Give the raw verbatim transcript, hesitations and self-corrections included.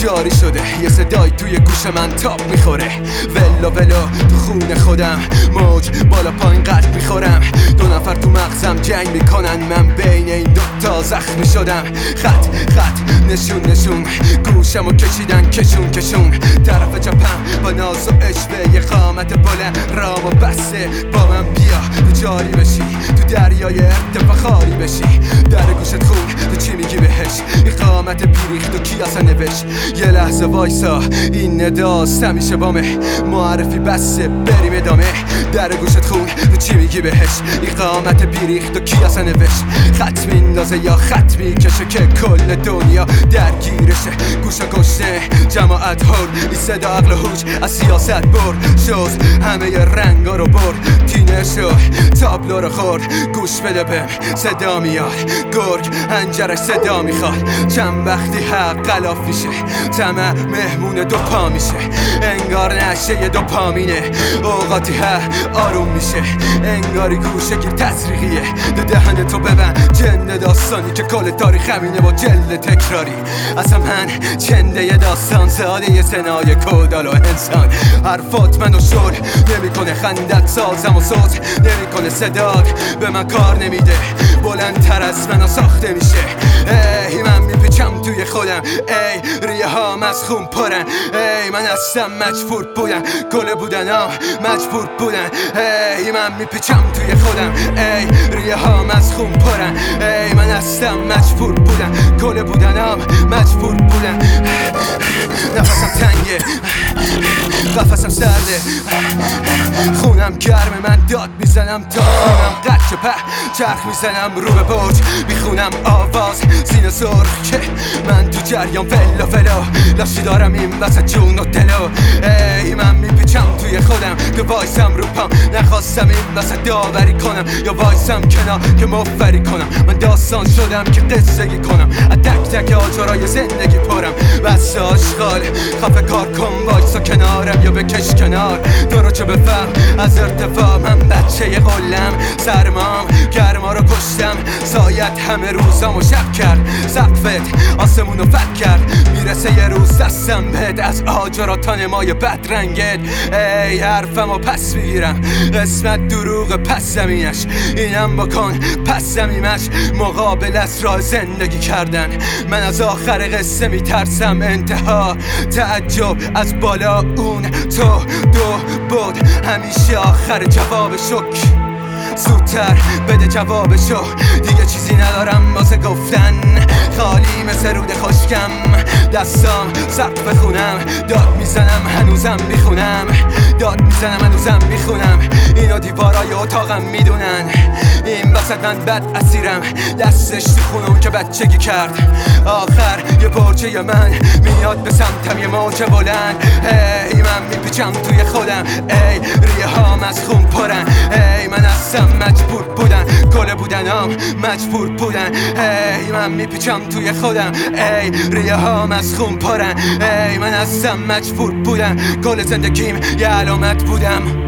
جاری شده، یه صدای توی گوش من تاب میخوره. ولا ولا تو خون خودم موج بالا پایین قلب میخورم. دو نفر تو مغزم جنگ میکنن، من بین این دوتا زخمی شدم. خط خط نشون نشون گوشمو کشیدن کشون کشون. طرف چپم با ناز و عشوه یه قامت بلند رام و بسته. با من بیا تو جاری بشی، تو دریای ارتفاخاری بشی. در گوشت خون تو چی میگی بهش؟ این قامت بیریخت و کی اصلا نوشت؟ یه لحظه وایسا این نداست همیشه بامه. معرفی بسته بریم ادامه. در گوشت خون تو چی میگی بهش؟ این قامت بیریخت و کی اصلا نوشت؟ خط میندازه یا خط میکشه که کل دنیا درگیرشه. گوشا گشته جماعت هر، این صدا عقل و هوش از سیاست بر. شوز همه رنگا رو بر، تینر شد تابلو رو خورد. گوش بده بهم صدا میاد، گرگ هنجرش صدا میخواد. چند وقتی حق غلاف میشه، طمع مهمون دو پا میشه. انگار نشه دو پامینه، اوقاتی ها آروم میشه. انگاری گوشه گیر تسریقیه، دو دهن تو ببند جنده داستانی که کل تاریخ همینه با جلد تکراری. اصلا من چنده یه داستان ساده یه سنای کودال و انسان. حرفات منو شل نمیکنه، خندت سازم و سوز نمیکنه. صدات به من کار نمیده، بلندتر از منو ساخته میشه. ای من میپیچم توی خودم، ای ریه هام از خون پرن. ای من هستم مجبور بودن، گل بودنم مجبور بودن. ای من میپیچم توی خودم، ای ریه هام از خون پرن. ای من هستم مجبور بودن، گل بودنم مجبور بودن. نفسم تنگه، قفسم سرده، خونم گرمه، من داد میزنم تا خونم قد که په. چرخ میزنم رو به برج، میخونم آواز سینه سرخ که من تو جریان. فلا فلا لاشی دارم این وسط جون و دلو. ای من میپیچم توی خودم که وایسم رو پام. نخواستم این وسط داوری کنم یا وایسم کنار که مفری کنم. من داستان شدم که قصه‌گی کنم، از تک تک آجرای زندگی پرم. بس آشغال خفه کار کن، وایسا کنارم یا بکش کنار. تو رو چه بفهم از ارتفاع، من بچه ی قلم. سرمام گرما رو کشتم، سایت همه روزامو شب کرد. سقفت آسمونو فک کرد، میرسه یه روز دستم بهت از آجرا تا نمای بد رنگت. ای حرفمو پس میگیرم، قسمت دروغ پس زمینش. اینم بکن پس زمینش، مقابل از راه زندگی کردن. من از آخر قصه میترسم انتها، تعجب از بالا اون تو دو بود همیشه آخر جواب شک. زودتر بده جوابشو، دیگه چیزی ندارم واسه گفتن. خالی مثل رود خشکم، دستام سقف خونم. داد میزنم هنوزم میخونم، داد میزنم هنوزم میخونم. اینو دیوارای اتاقم میدونن، این وسط من بد اسیرم. دستش تو خونم که بچگی کرد. آخر یه پرچه من میاد به سمتم، یه موج بلند. ای من میپیچم توی خودم، ای ریه هام از خون پرن. ای من هستم مجبور بودن، گل بودنم مجبور بودن. ای من میپیچم توی خودم، ای ریه هام از خون پرن. ای من هستم مجبور بودن، گل زندگیم یه علامت بودم.